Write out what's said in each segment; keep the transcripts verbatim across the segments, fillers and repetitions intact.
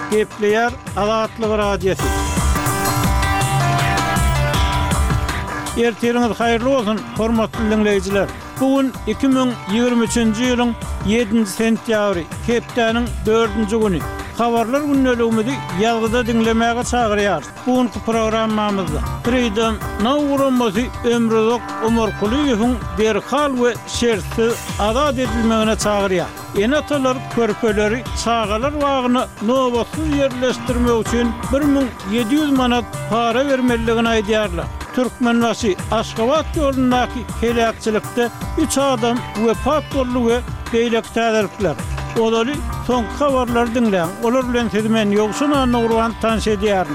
Gepleyer Azatlyk radiosu. Erteriniz hayırlı olsun, hormatly dinleyijiler. Bugün iki bin ýygrimi üçinji ýylyň ýedinji sentýabry, hepdeniň dördünji güni. Habarlar günnäligimizi ýalgyda dinlemäge çagyrýar. Bugünkü programmamyzda Freedom Nawuramyzy Ömrüzok Ömerkuliýewiň derhal we şertsiz azat edilmegine çagyrýar. Enatalar körpeleri çağalar wagyny nobatsız ýerleşdirmek üçin bir miň ýedi ýüz manat para bermeligini aýdýarlar. Türkmenbaşy Aşgabat ýolundaky helakçylykda üç adam wepat boldy we beýlek täderikler. Olary soňky habarlar dinleň. Olar bilen siz men ýoksun anagurwan tanış edýärin.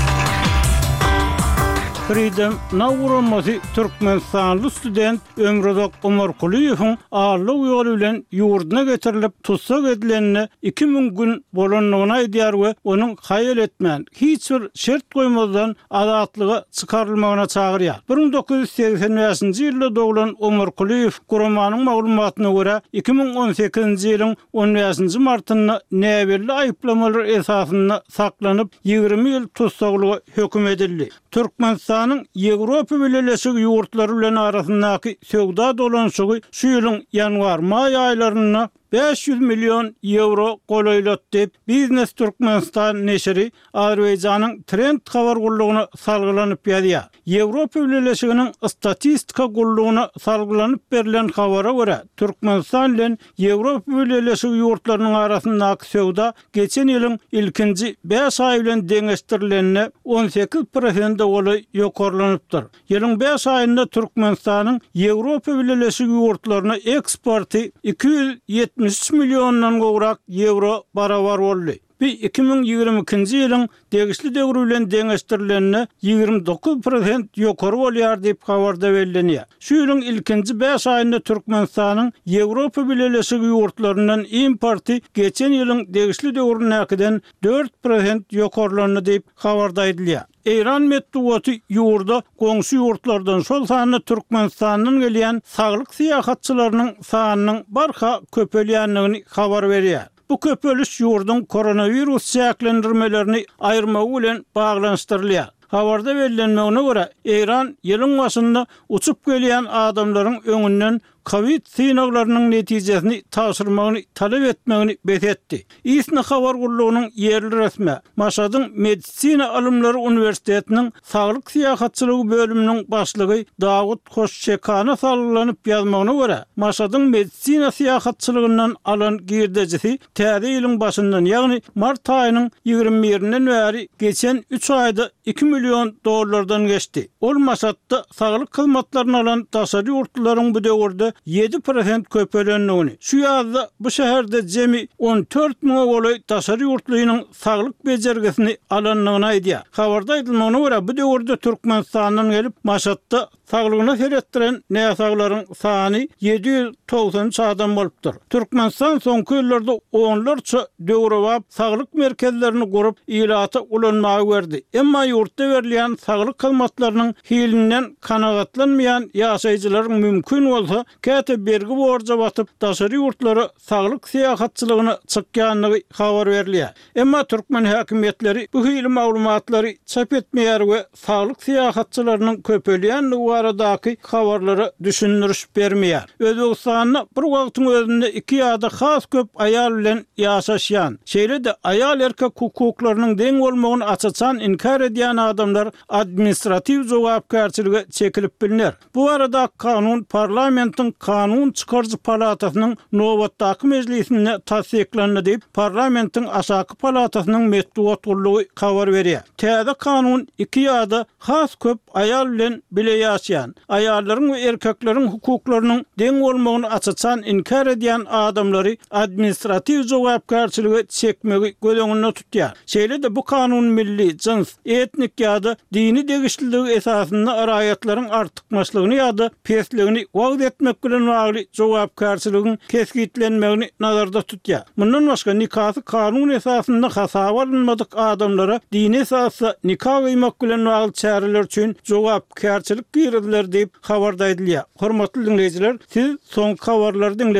Freedom Nawuramyzy Türkmenistanly student Ömrüzok Ömerkuliýewiň ağırlyk ýoly bilen ýurduna getirilip tutsak edilenine iki min gün bolanlygyny aýdýar we onuň haýal etmän hiç bir şert goýmazdan azatlyga çykarylmagyna çagyrýar. bir miň dokuz ýüz seksen beşinji ýylda doglan Ömerkuliýew Guramanyň maglumatyna görä iki min on sekizinji ýylyň on beşinji martyny näberli aýyplamalar esasyna saklanyp ýygrimi ýyl tutsaklyga höküm edildi. Türkmenistanyň Ýewropa Birleşik ýurtlary bilen arasyndaky söwda dolanşygy şu ýylyň ýanwar-may aýlaryna beş yüz milyon euro golaýlat dep Business Türkmenistan neşri Azerbaýjanyň Trend habar gullugyna salgylanyp ýazýar. Ýewropa Birleşiginiň statistika gullugyna salgylanyp berilen habara görä Türkmenistan bilen Ýewropa Birleşik ýurtlarynyň arasyndaky söwda geçen ýylyň ilkinji beş aý bilen deňeşdirilenine on sekiz prosent goly ýokarlanypdyr. Ýylyň beş aýynda Türkmenistanyň Ýewropa Birleşik ýurtlaryna eksporty iki yüz ýetmiş üç milyondan gowrak euro barabar boldy. Bu iki min ýygrimi ikinji ýylyň degişli döwrü bilen deňeşdirilenine ýygrimi dokuz prosent ýokary bolýar diýip habarda berilýär. Şu ýylyň ilkinji beş aýynda Türkmenistanyň Ýewropa Birleşik ýurtlaryndan importy geçen ýylyň degişli döwrünäkinden dört prosent ýokarlanyny diýip habarda aýdylýar. Eýran medeniýeti ýurda goňşy ýurtlardan şol sany Türkmenistanyň gelýän saglyk syýahatçylarynyň sanynyň barha köpelýänligini habar berýär. Bu köpeliş ýurdun koronavirus çäklendirmelerini aýyrmagy bilen baglanşdyrylýar. Habarda bellenmegine görä, Eýran ýylyň başynda uçup gelýän adamlaryň öňünden Covid synaglarynyň netijesini taşyrmagyny talep etmegini betetdi. Isna habar gullugynyň ýerli resmi Maşadyň Medisina Alymlary Uniwersitetiniň saglyk syýahatçylygy bölüminiň başlygy Dawud Hoşçekana salgylanyp ýazmagyna görä, Maşadyň medisina syýahatçylygyndan alan girdejisi täze ýylyň başyndan, ýagny mart aýynyň ýygrimi birinden bäri geçen üç aýda iki milyon dollardan geçdi. Ol Maşatda saglyk hyzmatlaryny alan daşary ýurtlaryň bu döwürde yedi prosent köpelenligini. Şu ýazda bu şäherde jemi on dört miň goly daşary ýurtlarynyň saglyk bejergisini alanlygyny aýdýar. Habarda aýdylmagyna görä bu döwürde Türkmenistanyň gelip Maşatda saglygyna seretdiren näsaglaryň sany yedi yüz doksan üç adam bolupdyr. Türkmenistan soňky ýyllarda onlarça döwrewap saglyk merkezlerini gurup ýylata ulanmagy berdi. Emma ýurtda berilýän saglyk hyzmatlarynyň hilinden kanagatlanmayan ýaşaýjylaryň mümkin bolsa käte bergi borja batyp daşary ýurtlary saglyk syýahatçylygyny çykýanlygy habar berilýär. Emma türkmen häkimetleri bu hili maglumatlary çap etmeýär we saglyk syýahatçylarynyň köpelýänligi baradaky habarlary düşündürüş bermeýär. Özbegistanyň bir wagtyň özünde iki ýa-da has köp aýal bilen ýaşaşýan, şeýle-de aýal erkek hukuklarynyň deň bolmagyny açaçan inkar edýän adamlar administrativ jogapkärçiligi çekilip bilinär. Bu arada kanun parlamentiň kanun çykarjy palatasynyň nowatdaky mejlisinde tasdiklendi diýip parlamentiň aşaky palatasynyň medeniýet gullugy habar berýär. Täze kanun iki ýa-da has köp aýal bilen bile ýaşaýan, aýallaryň we erkekleriň hukuklarynyň deň bolmagyny açaçan inkar edýän adamlary administrativ jogapkärçiligi çekmegi göleňinde tutýar. Şeýle-de bu kanun milli, jins, etnik ýa-da dini degişliligi esasynda araýatlaryň artykmaçlygyny ýa-da pesligini wagt etmek bilen bagly jogapkärçiligiň keskitlenmegini nazarda tutýar. Mundan başga nikah kanun esasynda hasaba alınmadyk adamlara dini esasda nikah gıymak bilen bagly çäreler üçin jogapkärçilik girdiler diýip habarda edilýär. Hormatly dinleýijiler, siz soňky habarlary